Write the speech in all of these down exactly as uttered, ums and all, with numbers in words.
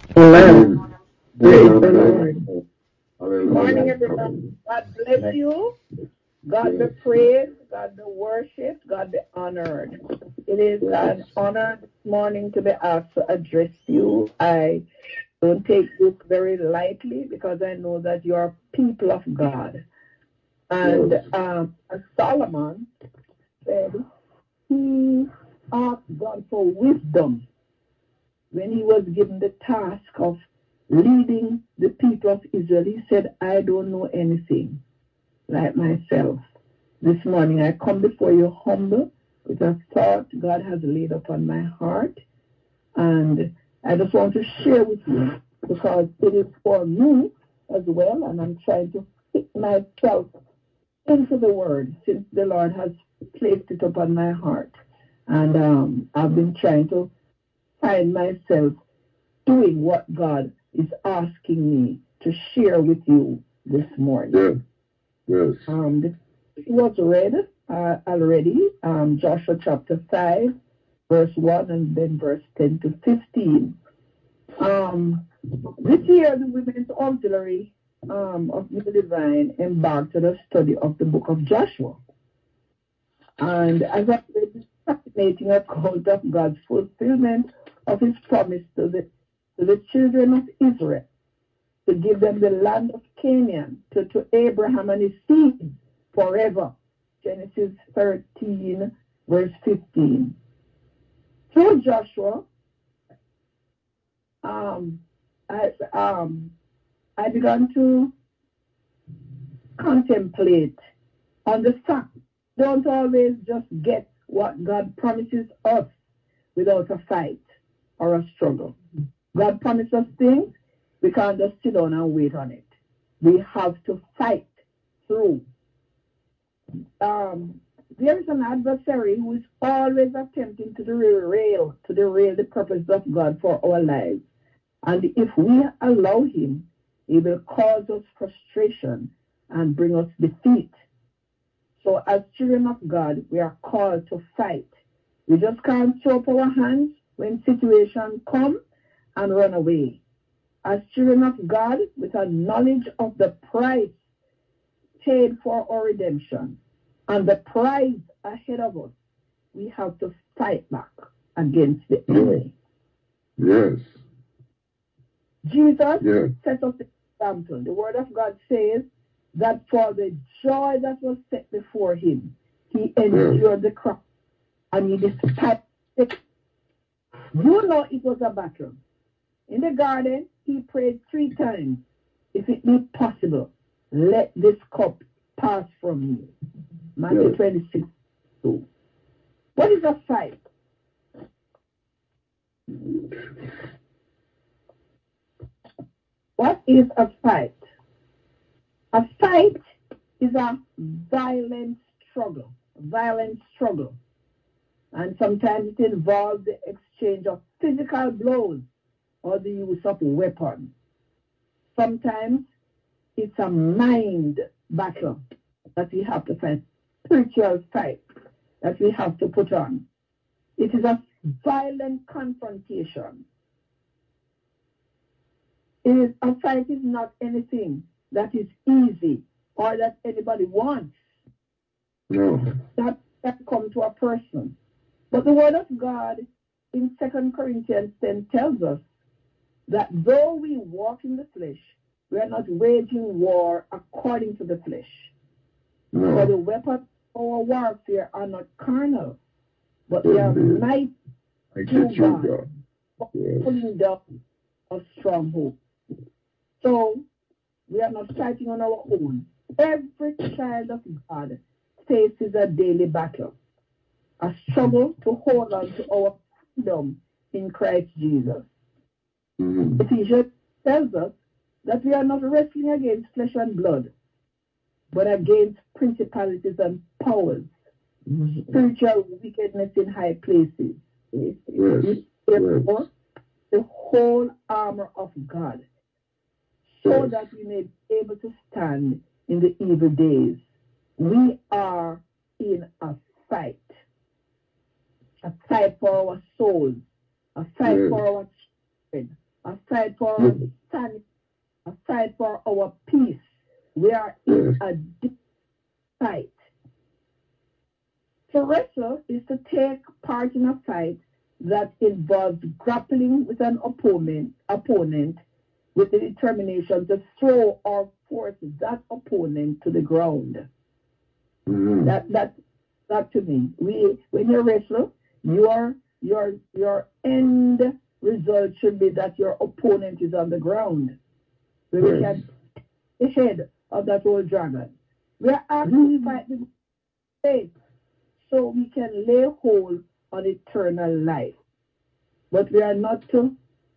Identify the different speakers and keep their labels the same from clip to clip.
Speaker 1: Amen. Praise the
Speaker 2: Amen.
Speaker 1: Lord. Good morning,
Speaker 2: Hallelujah.
Speaker 1: everyone. God bless you. God be
Speaker 2: Yes.
Speaker 1: praised. God be worshipped. God be honored. It is
Speaker 2: Yes.
Speaker 1: an honor this morning to be asked to address you. I don't take this very lightly because I know that you are people of God. And
Speaker 2: Yes.
Speaker 1: um, as Solomon said, he asked God for wisdom when he was given the task of leading the people of Israel. He said, I don't know anything like myself. This morning I come before you humble with a thought God has laid upon my heart. And I just want to share with you because it is for me as well. And I'm trying to fit myself into the word since the Lord has placed it upon my heart. And um, I've been trying to find myself doing what God is asking me to share with you this morning.
Speaker 2: Yes. Yes.
Speaker 1: Um, the it was read uh, already, um, Joshua chapter five, verse one, and then verse ten to fifteen. Um, this year, the Women's Auxiliary um, of New Divine embarked on a study of the book of Joshua. And as I read this fascinating account of God's fulfillment of his promise to the, to the children of Israel, to give them the land of Canaan, to, to Abraham and his seed forever. Genesis thirteen, verse fifteen. Through Joshua, um, I, um, I began to contemplate on the fact don't always just get what God promises us without a fight or a struggle. God promises us things, we can't just sit down and wait on it. We have to fight through. Um, there is an adversary who is always attempting to derail, to derail the purpose of God for our lives. And if we allow him, he will cause us frustration and bring us defeat. So as children of God, we are called to fight. We just can't throw up our hands when situations come and run away. As children of God, with a knowledge of the price paid for our redemption and the prize ahead of us, we have to fight back against the enemy.
Speaker 2: Yes.
Speaker 1: Jesus
Speaker 2: Yes.
Speaker 1: set us the example. The Word of God says that for the joy that was set before him, he endured yes. the cross and he despised it. You know it was a battle. In the garden, he prayed three times, if it be possible, let this cup pass from me. Matthew yes. twenty-six, two. What is a fight? What is a fight? A fight is a violent struggle, violent struggle. And sometimes it involves the exchange of physical blows or the use of weapons. Sometimes it's a mind battle that we have to fight, spiritual fight that we have to put on. It is a violent confrontation. It is, a fight is not anything that is easy or that anybody wants.
Speaker 2: No.
Speaker 1: That can come to a person. But the Word of God in Second Corinthians ten tells us that though we walk in the flesh, we are not waging war according to the flesh.
Speaker 2: No.
Speaker 1: For the weapons of our warfare are not carnal, but they are mighty through God, God. For yes. pulling down of strongholds. So we are not fighting on our own. Every child of God faces a daily battle, a struggle to hold on to our freedom in Christ Jesus. Mm-hmm. Ephesians tells us that we are not wrestling against flesh and blood, but against principalities and powers, mm-hmm. spiritual wickedness in high places. Yes. Therefore, yes. the whole armor of God, so yes. that we may be able to stand in the evil days. We are in a fight, a fight for our souls, a fight yes. for our children, a fight for
Speaker 2: Yes.
Speaker 1: our sanity, a fight for our peace. We are in
Speaker 2: Yes.
Speaker 1: a deep fight. To wrestle is to take part in a fight that involves grappling with an opponent, opponent with the determination to throw or force that opponent to the ground.
Speaker 2: Mm-hmm.
Speaker 1: That that that to me. We when you wrestle, your your your end result should be that your opponent is on the ground. Where we
Speaker 2: Yes.
Speaker 1: can the head of that old dragon. We are asked to fight the faith so we can lay hold on eternal life. But we are not to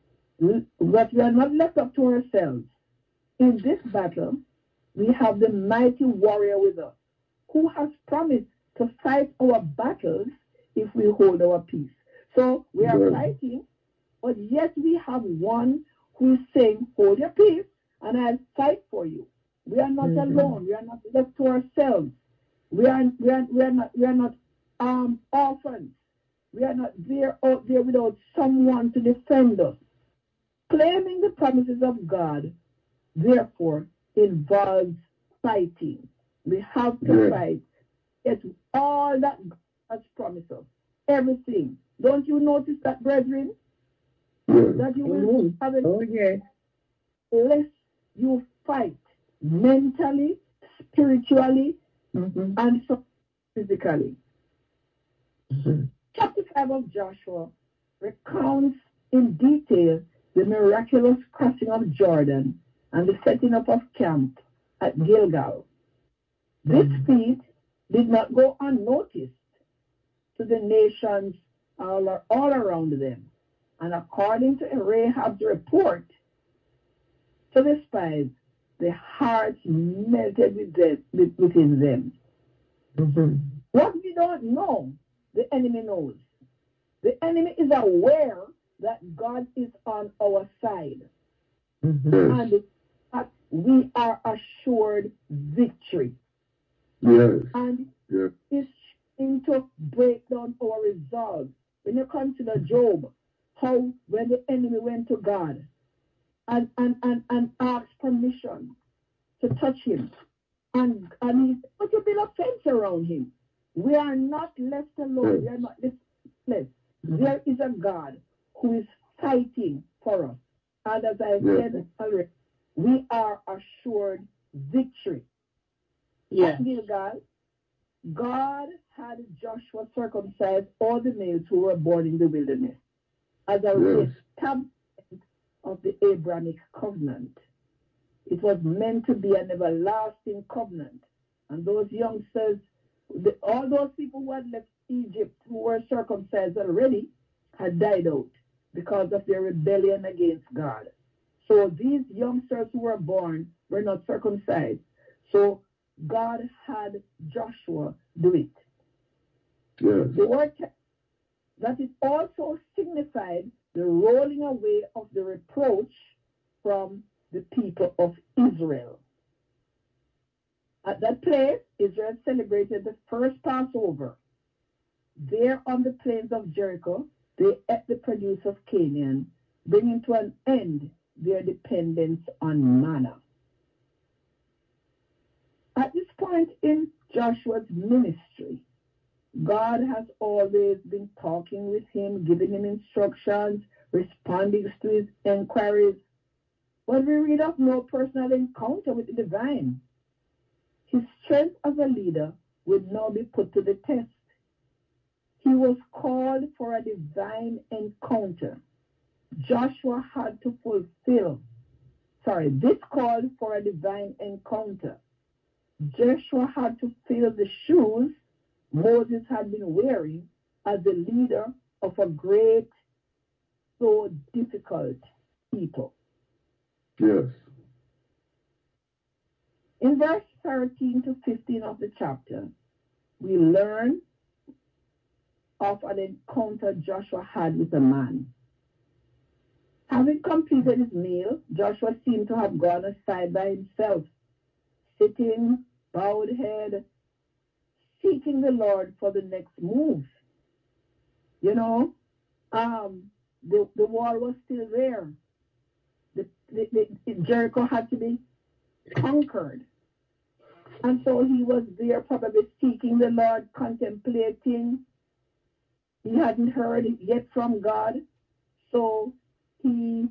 Speaker 1: but we are not left up to ourselves. In this battle, we have the mighty warrior with us, who has promised to fight our battles if we hold our peace. So we are
Speaker 2: Yes.
Speaker 1: fighting, but yet we have one who is saying, hold your peace, and I'll fight for you. We are not
Speaker 3: Mhm.
Speaker 1: alone. We are not left to ourselves. We are, we are, we are not, we are not um, orphans. We are not there out there without someone to defend us. Claiming the promises of God, therefore, involves fighting. We have to
Speaker 2: Yes.
Speaker 1: fight. Get all that God has promised us. Everything. Don't you notice that, brethren?
Speaker 2: Yes.
Speaker 1: That you will
Speaker 3: Mhm.
Speaker 1: have it
Speaker 3: Oh, yes.
Speaker 1: less you fight mentally, spiritually,
Speaker 3: Mhm.
Speaker 1: and so physically.
Speaker 3: Mhm.
Speaker 1: Chapter five of Joshua recounts in detail the miraculous crossing of Jordan and the setting up of camp at Gilgal. This
Speaker 3: Mhm.
Speaker 1: feat did not go unnoticed to the nations all, all around them. And according to Rahab's report to the spies, their hearts melted with them, within them.
Speaker 3: Mhm.
Speaker 1: What we don't know, the enemy knows. The enemy is aware that God is on our side
Speaker 3: Mhm.
Speaker 2: Yes.
Speaker 1: and that we are assured victory.
Speaker 2: Yes.
Speaker 1: And
Speaker 2: Yes.
Speaker 1: is trying to break down our resolve. When you consider Job, how when the enemy went to God and, and, and, and asked permission to touch him, and, and he said, but you build a fence around him. We are not left alone.
Speaker 2: Yes.
Speaker 1: We are not defenseless. There is a God who is fighting for us. And as I
Speaker 2: Yes.
Speaker 1: said already, we are assured victory.
Speaker 3: Yes.
Speaker 1: At Gilgal, God had Joshua circumcise all the males who were born in the wilderness as a
Speaker 2: Yes.
Speaker 1: establishment of the Abrahamic covenant. It was meant to be an everlasting covenant. And those youngsters, the, all those people who had left Egypt who were circumcised already had died out because of their rebellion against God. So these youngsters who were born were not circumcised. So God had Joshua do it.
Speaker 2: Yes.
Speaker 1: The word tells that it also signified the rolling away of the reproach from the people of Israel. At that place, Israel celebrated the first Passover. There on the plains of Jericho, they ate the produce of Canaan, bringing to an end their dependence on manna. At this point in Joshua's ministry, God has always been talking with him, giving him instructions, responding to his inquiries. But we read of no personal encounter with the divine. His strength as a leader would now be put to the test. He was called for a divine encounter. Joshua had to fulfill, sorry, this called for a divine encounter. Joshua had to fill the shoes Moses had been wearing as the leader of a great, so difficult people.
Speaker 2: Yes.
Speaker 1: In verse thirteen to fifteen of the chapter, we learn of an encounter Joshua had with a man. Having completed his meal, Joshua seemed to have gone aside by himself, sitting, bowed head, seeking the Lord for the next move. You know, um, the, the wall was still there. the, the, Jericho had to be conquered. And so he was there probably seeking the Lord, contemplating. He hadn't heard yet from God. So he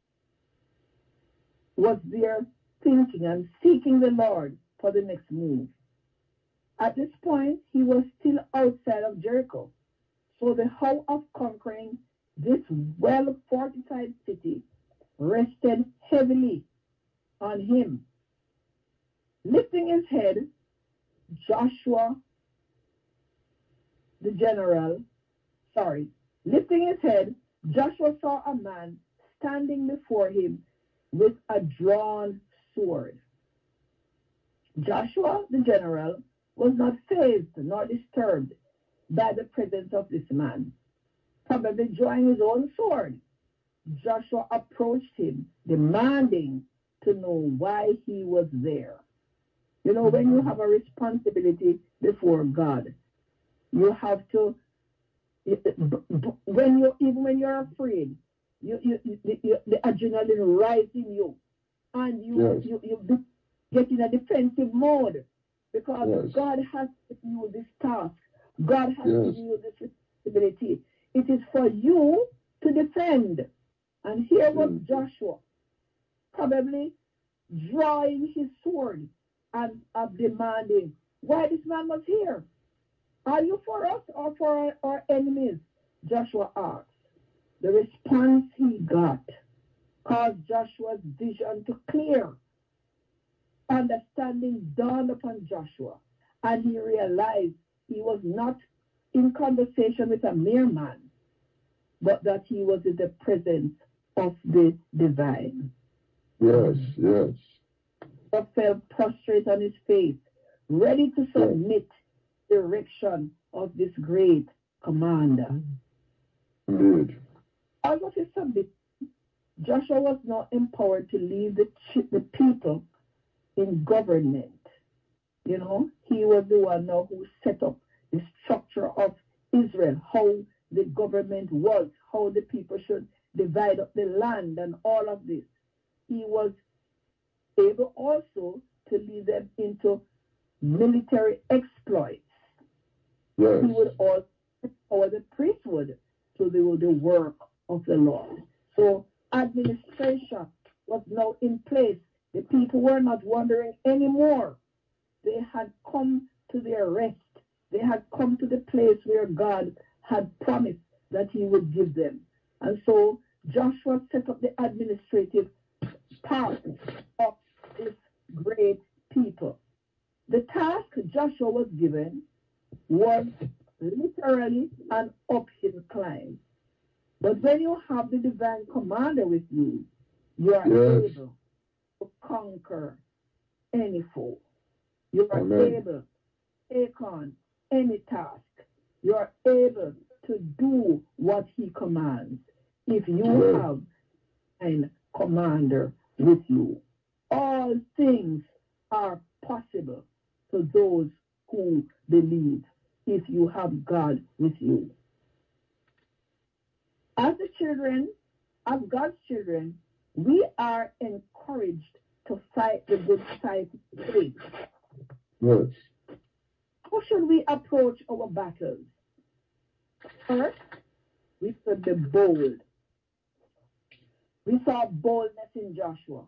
Speaker 1: was there thinking and seeking the Lord for the next move. At this point, he was still outside of Jericho. So the hoe of conquering this well-fortified city rested heavily on him. Lifting his head, Joshua, the general, sorry, lifting his head, Joshua saw a man standing before him with a drawn sword. Joshua, the general, was not fazed nor disturbed by the presence of this man. Probably drawing his own sword, Joshua approached him, demanding to know why he was there. You know, when you have a responsibility before God, you have to, when you even when you're afraid, you, you, you, the adrenaline rises in you, and you, yes. you, you get in a defensive mode because yes. God has given you this task. God has yes. given you this responsibility. It is for you to defend. And here was mm. Joshua, probably drawing his sword and uh, demanding, why this man was here? Are you for us or for our, our enemies? Joshua asked. The response he got caused Joshua's vision to clear. Understanding dawned upon Joshua, and he realized he was not in conversation with a mere man, but that he was in the presence of the divine.
Speaker 2: Yes, yes.
Speaker 1: He fell prostrate on his face, ready to submit the direction of this great commander.
Speaker 2: Indeed.
Speaker 1: As of his submission, Joshua was now empowered to lead the, the people in government. You know, he was the one now who set up the structure of Israel, how the government was, how the people should divide up the land and all of this. He was able also to lead them into military exploits.
Speaker 2: Yes.
Speaker 1: He would also empower the priesthood to do the work of the Lord. So administration was now in place. The people were not wandering anymore. They had come to their rest. They had come to the place where God had promised that he would give them. And so Joshua set up the administrative part of this great people. The task Joshua was given was literally an uphill climb. But when you have the divine commander with you, you are yes. able to conquer any foe. You are
Speaker 2: Amen.
Speaker 1: able to take on any task. You are able to do what he commands if you yes. have a commander with you. All things are possible to those who believe if you have God with you. As the children, as God's children, we are encouraged to fight the good fight of faith.
Speaker 2: Yes.
Speaker 1: How should we approach our battles? First, we should be bold. We saw boldness in Joshua.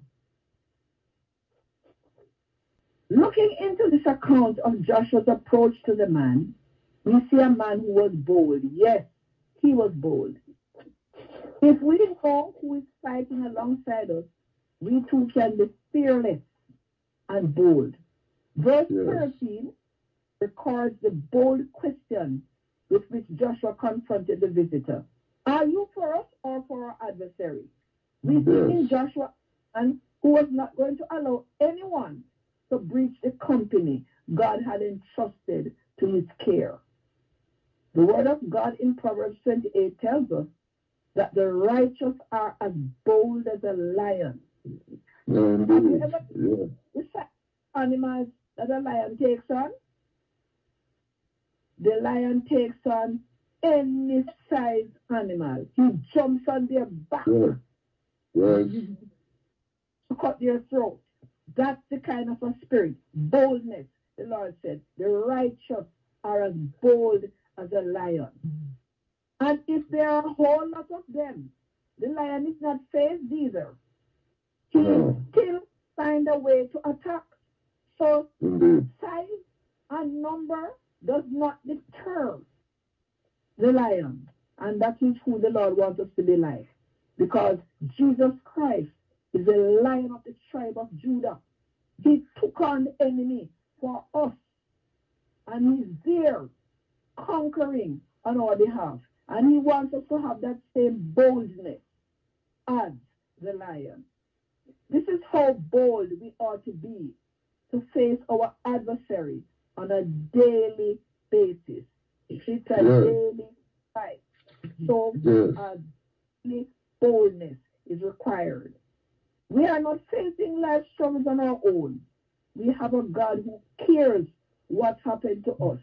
Speaker 1: Looking into this account of Joshua's approach to the man, we see a man who was bold. Yes, he was bold. If we know who is fighting alongside us, we too can be fearless and bold. Verse yes. thirteen records the bold question with which Joshua confronted the visitor. Are you for us or for our adversary? We yes. see in Joshua a man who was not going to allow anyone to breach the company God had entrusted to his care. The word of God in Proverbs twenty-eight tells us that the righteous are as bold as a lion.
Speaker 2: Indeed.
Speaker 1: Have you ever
Speaker 2: yeah.
Speaker 1: the animals that a lion takes on? The lion takes on any size animal. He jumps on their back.
Speaker 2: Yes. yes.
Speaker 1: to cut their throat. That's the kind of a spirit. Boldness, the Lord said. The righteous are as bold as a lion. And if there are a whole lot of them, the lion is not phased either. He
Speaker 2: No.
Speaker 1: still find a way to attack. So
Speaker 2: Indeed.
Speaker 1: size and number does not deter the lion. And that is who the Lord wants us to be like. Because Jesus Christ is a lion of the tribe of Judah. He took on the enemy for us. And he's there conquering on our behalf. And he wants us to have that same boldness as the lion. This is how bold we ought to be to face our adversary on a daily basis. It's a
Speaker 2: Yes.
Speaker 1: daily fight. So
Speaker 2: Yes.
Speaker 1: a daily boldness is required. We are not facing life struggles on our own. We have a God who cares what happened to us.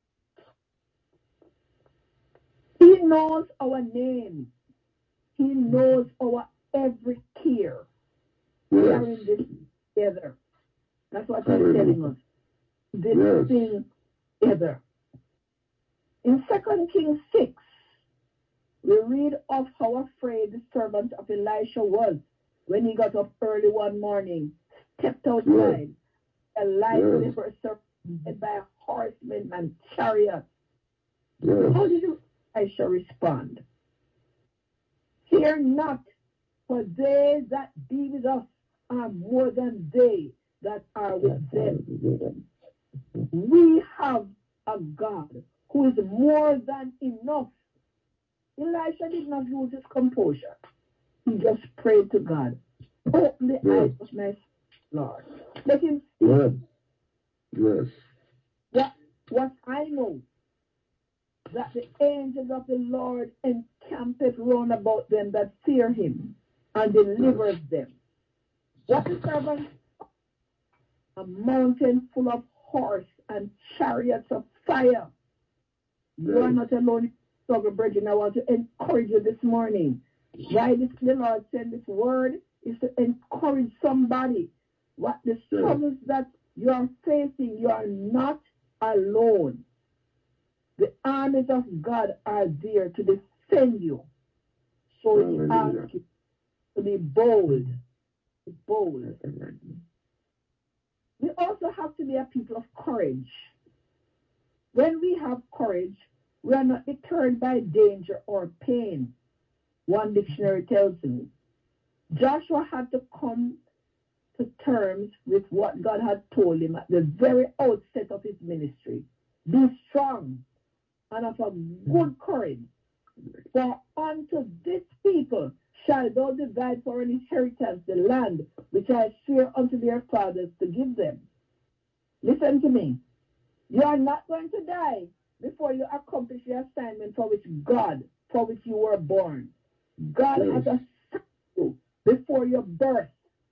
Speaker 1: He knows our names. He knows our every care. We
Speaker 2: Yes.
Speaker 1: are in this together. That's what he's
Speaker 2: Hallelujah.
Speaker 1: telling us. This
Speaker 2: Yes.
Speaker 1: thing together. In Second Kings six, we read of how afraid the servant of Elisha was when he got up early one morning, stepped outside,
Speaker 2: yes.
Speaker 1: Elijah
Speaker 2: yes.
Speaker 1: was surrounded by horsemen and chariots.
Speaker 2: Yes.
Speaker 1: How did Elisha respond? Fear not, for they that be with us are more than they that are with them. We have a God who is more than enough. Elisha did not lose his composure. He just prayed to God. Open the
Speaker 2: yes.
Speaker 1: eyes of my Lord. Let him see.
Speaker 2: Yes. Yes.
Speaker 1: What, what I know, that the angels of the Lord encampeth round about them that fear him and delivers
Speaker 2: yes.
Speaker 1: them. What the servant? A mountain full of horse and chariots of fire.
Speaker 2: Yes.
Speaker 1: You are not alone in struggle, brethren. I want to encourage you this morning. Why this, the Lord sent this word is to encourage somebody. What the struggles yes. that you are facing, you are not alone. The armies of God are there to defend you. So he asks you to be bold. Be bold. We also have to be a people of courage. When we have courage, we are not deterred by danger or pain. One dictionary tells me. Joshua had to come to terms with what God had told him at the very outset of his ministry. Be strong and of a good courage, for unto this people shall thou divide for an inheritance the land which I swear unto their fathers to give them. Listen to me. You are not going to die before you accomplish the assignment for which God, for which you were born. God yes. has assigned you before your birth.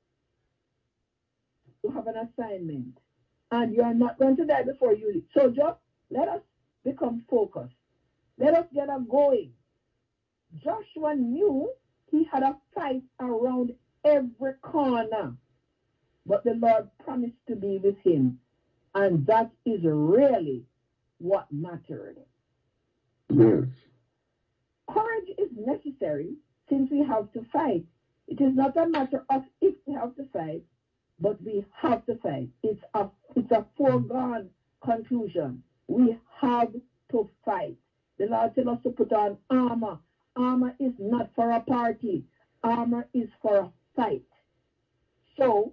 Speaker 1: You have an assignment. And you are not going to die before you leave. So just let us become focused. Let us get a going. Joshua knew he had a fight around every corner. But the Lord promised to be with him. And that is really what mattered.
Speaker 2: Yes.
Speaker 1: Courage is necessary since we have to fight. It is not a matter of if we have to fight, but we have to fight. It's a, it's a foregone conclusion. We have to fight. The Lord tells us to put on armor. Armor is not for a party. Armor is for a fight. So,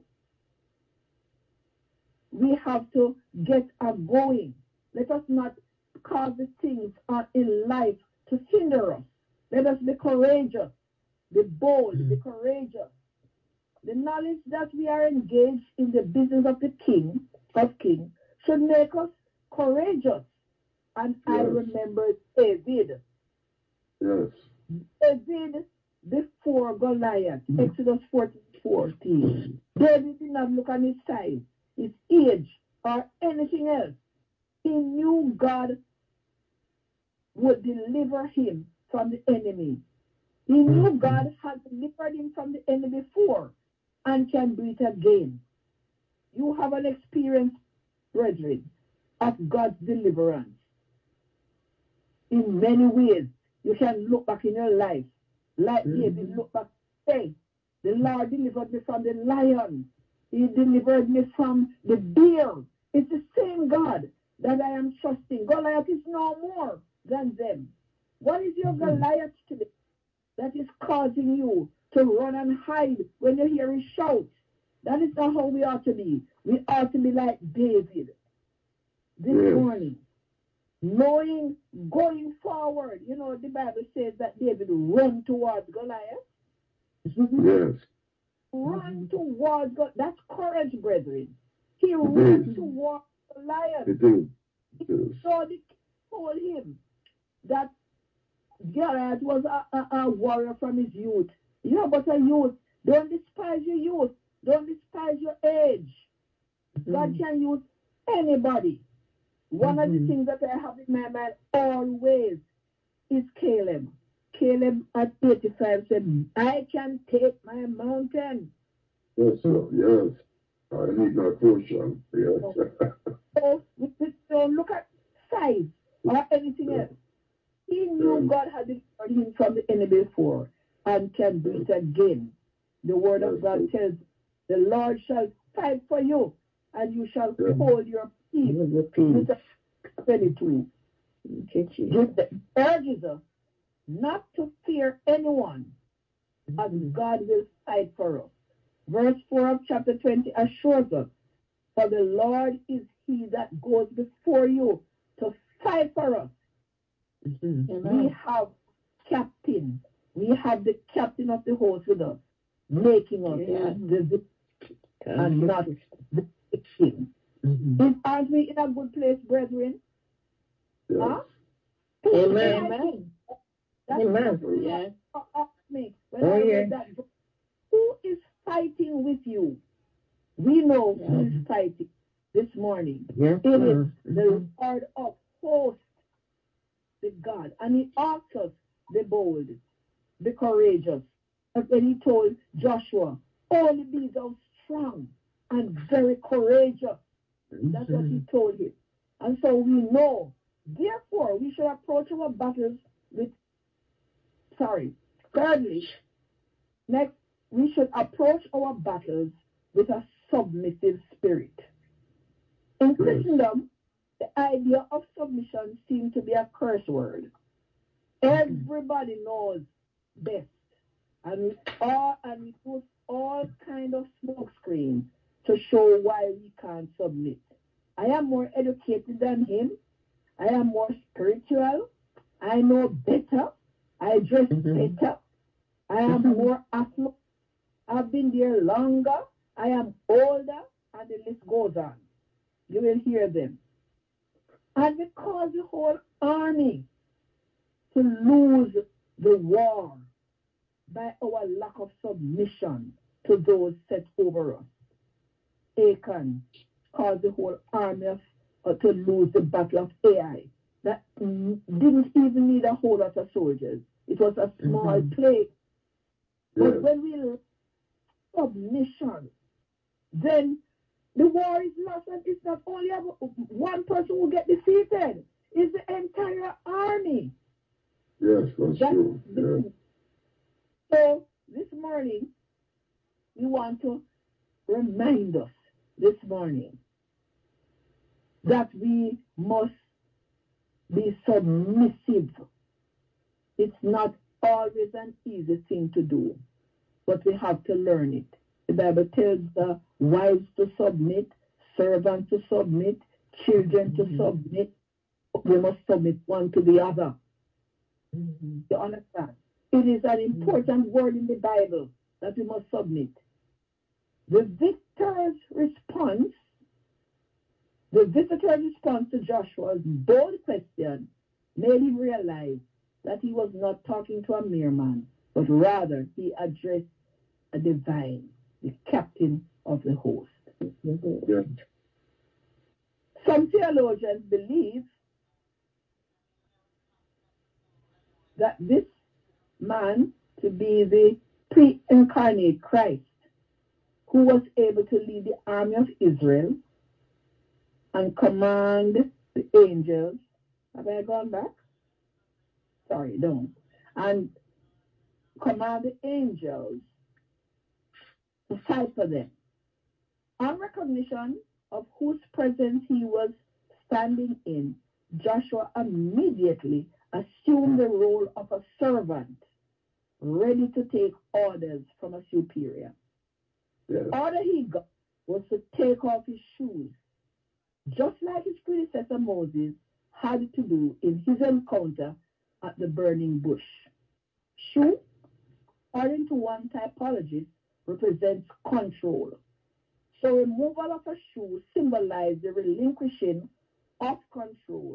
Speaker 1: we have to get a going. Let us not cause the things in life to hinder us. Let us be courageous, be bold, mm. be courageous. The knowledge that we are engaged in the business of the King, of King, should make us courageous. And yes. I remember David.
Speaker 2: Yes.
Speaker 1: David before Goliath, mm. Exodus fourteen. David did not look on his size, his age, or anything else. He knew God would deliver him from the enemy. He knew God had delivered him from the enemy before. and can do it again. You have an experience, brethren, of God's deliverance. In many ways, you can look back in your life, like mm-hmm. David looked back, hey, the Lord delivered me from the lion. He delivered me from the bear. It's the same God that I am trusting. Goliath is no more than them. What is your mm-hmm. Goliath today that is causing you to run and hide when you hear his shout? That is not how we ought to be. We ought to be like David this yes. morning, knowing, going forward. You know, the Bible says that David run towards Goliath.
Speaker 2: Yes.
Speaker 1: Run towards God. That's courage, brethren. He ran towards Goliath.
Speaker 2: It is. It is.
Speaker 1: So they told him that Goliath was a, a, a warrior from his youth. You are but a youth. Don't despise your youth. Don't despise your age. Mm-hmm. God can use anybody. One mm-hmm. of the things that I have in my mind always is Caleb. Caleb at eighty-five said, I can take my mountain.
Speaker 2: Yes, sir. Yes. I need my portion. Yes.
Speaker 1: So we don't look at size or anything yeah. else. He knew yeah. God had delivered him from the enemy before and can do it again. The word yes, of God sir. Tells the Lord shall fight for you and you shall yeah. hold your peace. peace. twenty-two. It urges us not to fear anyone mm-hmm. as God will fight for us. Verse four of chapter twenty assures us, for the Lord is he that goes before you to fight for us. Mm-hmm. We have captain. We have the captain of the host with us, making us yeah. the victim and not the victim. Mm-hmm. Aren't we in a good place, brethren?
Speaker 2: Yes.
Speaker 1: Huh?
Speaker 3: Amen. Amen.
Speaker 1: That's
Speaker 3: Amen.
Speaker 1: Yeah. Ask me when oh, I read yeah. that. Who is fighting with you? We know yeah. who is fighting this morning.
Speaker 3: Yes,
Speaker 1: it
Speaker 3: sir.
Speaker 1: is the Lord of hosts, the God. And he asks us, be bold, be courageous. And when he told Joshua, only be thou strong and very courageous. Mm-hmm. That's what he told him. And so we know, therefore, we should approach our battles with, sorry, thirdly, next, we should approach our battles with a submissive spirit. In Christendom, the idea of submission seems to be a curse word. Everybody knows best, and we all and we use all kind of smoke screens to show why we can't submit. I am more educated than him. I am more spiritual. I know better. I dress mm-hmm. better. I am mm-hmm. more affluent. I've been there longer. I am older, and the list goes on. You will hear them. And we cause the whole army to lose the war by our lack of submission to those set over us. Achan caused the whole army of, uh, to lose the battle of Ai. That mm, didn't even need a whole lot of soldiers. It was a small mm-hmm. place. But yes. when we lack submission, then the war is lost, and it's not only one person who get defeated. It's the entire army.
Speaker 2: Yes, that's, that's true. Yeah.
Speaker 1: So this morning, we want to remind us this morning that we must be submissive. It's not always an easy thing to do, but we have to learn it. The Bible tells the wives to submit, servants to submit, children mm-hmm. to submit. We must submit one to the other. Mm-hmm. You understand? It is an important mm-hmm. word in the Bible that we must submit. The victor's response, the visitor's response to Joshua's bold question made him realize that he was not talking to a mere man, but rather he addressed a divine, the captain of the host.
Speaker 2: Yeah.
Speaker 1: Some theologians believe that this man to be the pre-incarnate Christ, who was able to lead the army of Israel and command the angels. Have I gone back? Sorry, don't. And command the angels to fight for them. On recognition of whose presence he was standing in, Joshua immediately assumed the role of a servant, ready to take orders from a superior. The order he got was to take off his shoes, just like his predecessor Moses had to do in his encounter at the burning bush. Shoe, according to one typologist, represents control. So removal of a shoe symbolized the relinquishing of control.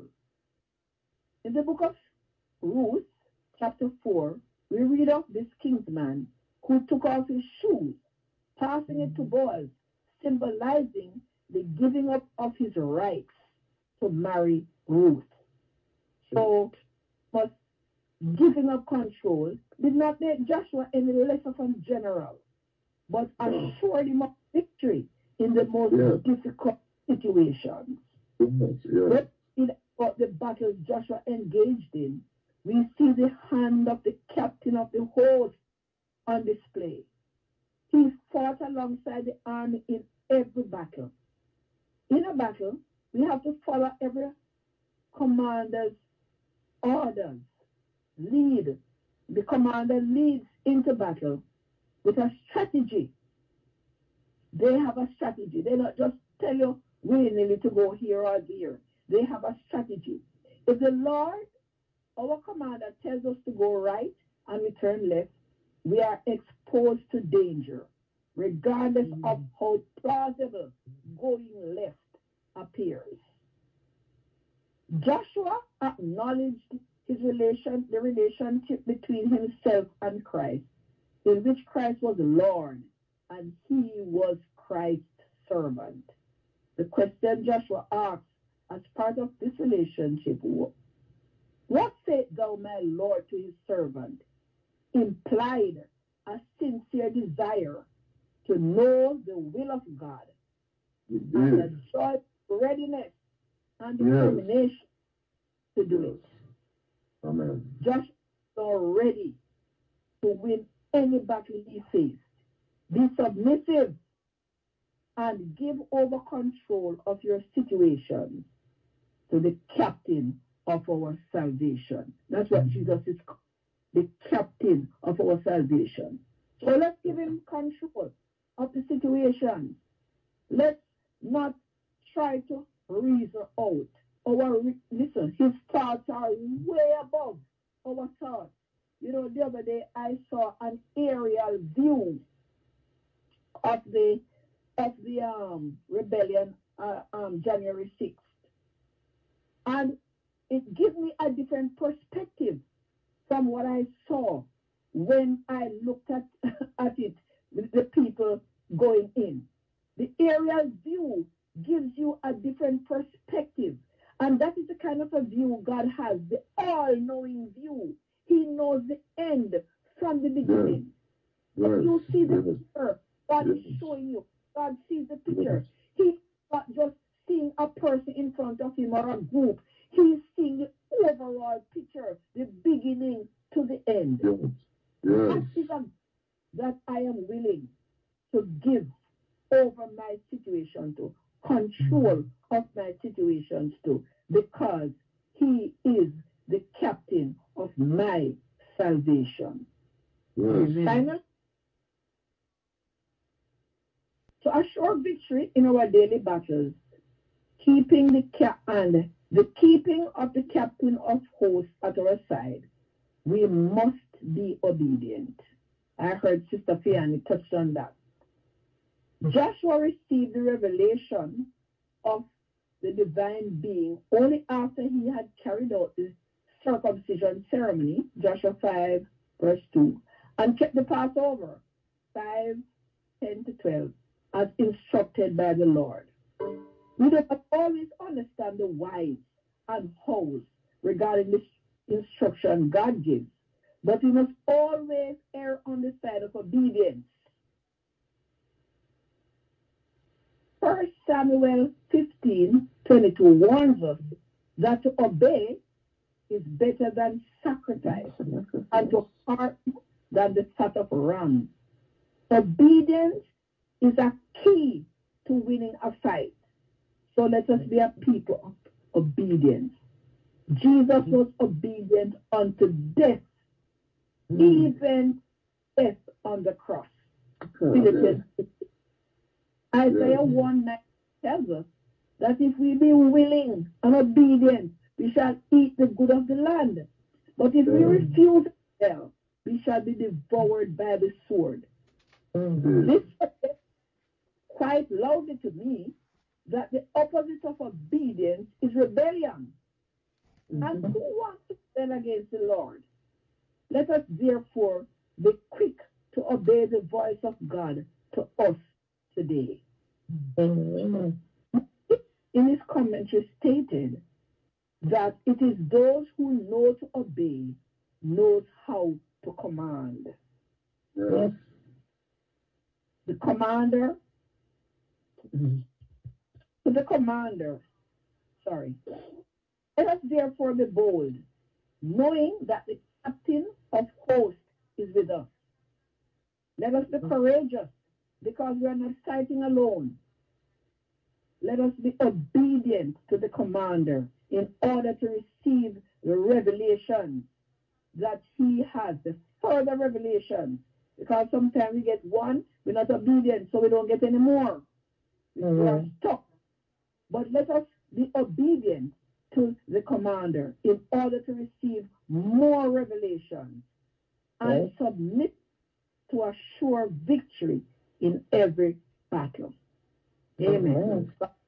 Speaker 1: In the book of Ruth, chapter four, we read of this kinsman who took off his shoes, passing it to Boaz, symbolizing the giving up of his rights to marry Ruth. So, but giving up control did not make Joshua any less of a general, but assured him of victory in the most yes. difficult situations. Yes, yes. When we read about the battles Joshua engaged in, we see the hand of the captain of the host on display. He fought alongside the army in every battle. In a battle, we have to follow every commander's orders. Lead. The commander leads into battle with a strategy. They have a strategy. They don't just tell you willy-nilly to go here or there. They have a strategy. If the Lord, our commander, tells us to go right and we turn left, we are exposed to danger, regardless mm-hmm. of how plausible going left appears. Joshua acknowledged his relation, the relationship between himself and Christ, in which Christ was Lord and he was Christ's servant. The question Joshua asks as part of this relationship, what said thou, my Lord, to his servant, implied a sincere desire to know the will of God mm-hmm. and a joyful readiness and determination yes. to do yes. it.
Speaker 2: Amen.
Speaker 1: Joshua was ready to win any battle he faced. Be submissive and give over control of your situation to the captain of our salvation. That's what Jesus is called, the captain of our salvation. So let's give him control of the situation. Let's not try to reason out. Our, listen, his thoughts are way above our thoughts. You know, the other day I saw an aerial view of the of the um, rebellion uh, um, January sixth. And it gives me a different perspective from what I saw when I looked at, at it, the people going in. The aerial view gives you a different perspective. And that is the kind of a view God has, the all-knowing view. He knows the end from the beginning. Yes. If you see the yes. picture, God yes. is showing you. God sees the picture. Yes. He's not just seeing a person in front of him or a group. He's seeing the overall picture, the beginning to the end.
Speaker 2: Yes. Yes.
Speaker 1: That is a that I am willing to give over my situation to, control of my situations to, because he is the captain of my salvation.
Speaker 2: Yes.
Speaker 1: Finally, to assure victory in our daily battles, keeping the cap and the keeping of the captain of hosts at our side, we must be obedient. I heard Sister Fiani touch on that. Joshua received the revelation of the divine being only after he had carried out the circumcision ceremony, Joshua five, verse two, and kept the Passover, five, ten to twelve, as instructed by the Lord. We do not always understand the whys and hows regarding the instruction God gives, but we must always err on the side of obedience. First Samuel fifteen twenty-two warns us that to obey is better than sacrifice, and to hearken than the fat of rams. Obedience is a key to winning a fight. So let us be a people of obedience. Jesus was obedient unto death, mm. even death on the cross. Philippians yes. Isaiah yes. one nine tells us that if we be willing and obedient, we shall eat the good of the land. But if yes. we refuse it, we shall be devoured by the sword. Mm-hmm. This says quite loudly to me that the opposite of obedience is rebellion. Mm-hmm. And who wants to rebel against the Lord? Let us therefore be quick to obey the voice of God to us today. Mm-hmm. In his commentary stated that it is those who know to obey knows how to command. Yes. The commander, mm-hmm. to the commander, sorry. Let us therefore be bold, knowing that the captain of hosts is with us. Let us be courageous, because we are not fighting alone. Let us be obedient to the commander in order to receive the revelation that he has, the further revelation. Because sometimes we get one, we're not obedient, so we don't get any more. Mm-hmm. We are stuck. But let us be obedient to the commander in order to receive more revelation and yes. submit to a sure victory in every battle. Amen. Mm-hmm.